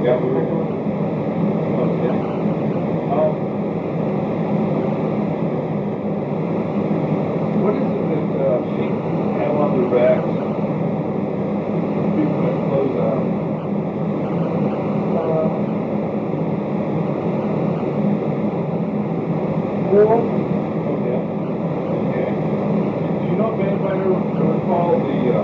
Yeah. Okay. What is it that sheep have on their backs? People that close out. Wool. Okay. Okay. Do you know if anybody ever called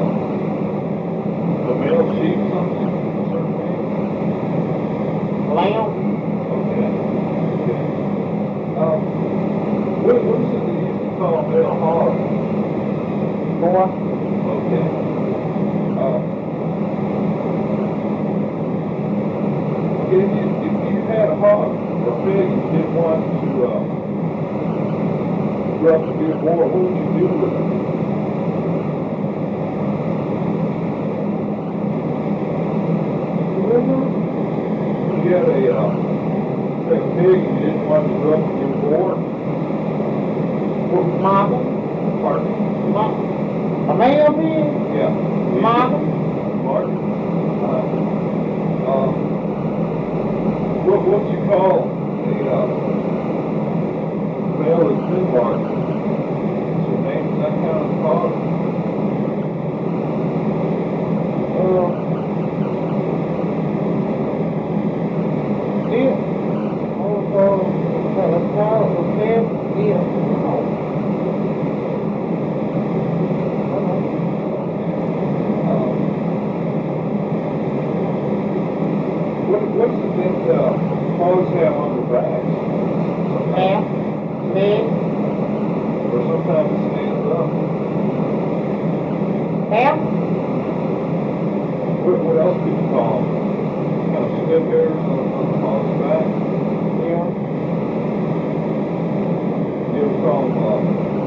the male sheep something? Certain thing? Lamb. Okay. Okay. What is it that you used to call a male hog? Boy. Okay. If you had a hog or pig and you didn't want to grow up to be a boar, what would you do with it? If you had say a pig and you didn't want to grow up to be a boar, Mama. pardon? A male pig. Yeah. Mama. Martin? What would you call a male that's been marked? Is your name, does that count as a hog? Deer. Let's call it a pig. Deer. What's it that hogs have on their backs? Half. Leg. Or sometimes it stands up. Half. What else could you call them? Kind of spit hairs on the hog's back? Yeah. You ever call them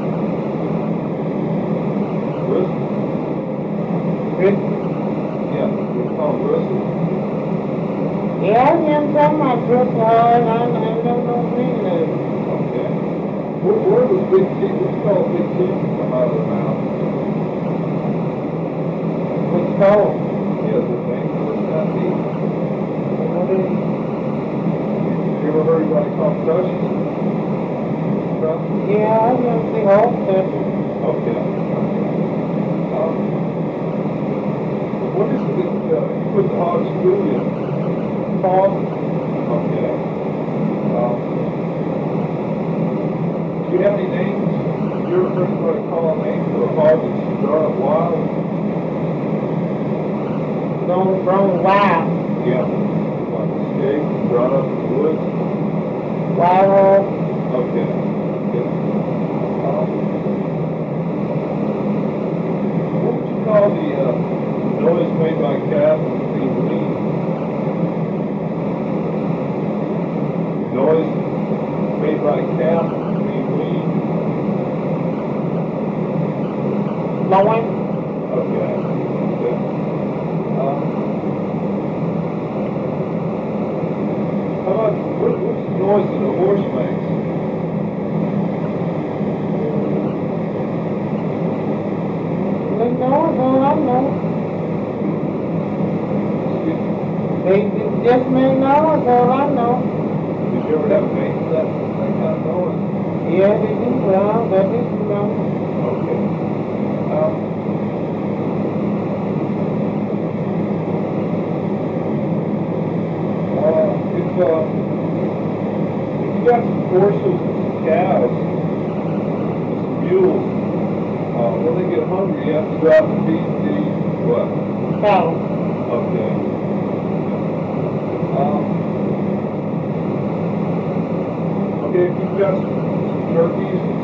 bristles? Rich. Yeah, you ever call them bristles? Yeah, I am from my truck hard. I don't know neither. Okay. Where are those big teeth? What's called big teeth that come out of their mouth? What's it called? Yeah, the thing that's got teeth. What is it? You ever heard anybody call them tushes? Yeah, I am the whole country. Okay. What is it that you put the hog's food in? Fall. Okay. Do you have any names? You ever heard anybody call a name for a hog that's grown up wild? Grown wild. Yeah. Like escaped, brought up in the woods? Wild hog. Okay. Okay. What would you call the noise made by cattle being weaned? Noise made by cattle being weaned? Blowing. Okay. Okay. How about, what's the noise that a horse makes? They know, I know. Excuse me? They just may know, that's all I know. Did you ever have a name for that kind of noise? Yeah, they do. Well, that is, you know. Okay. If you got some horses and some cows and some mules, when they get hungry, you have to go out and feed these what? Cattle. Okay. Okay, if you've got some turkeys and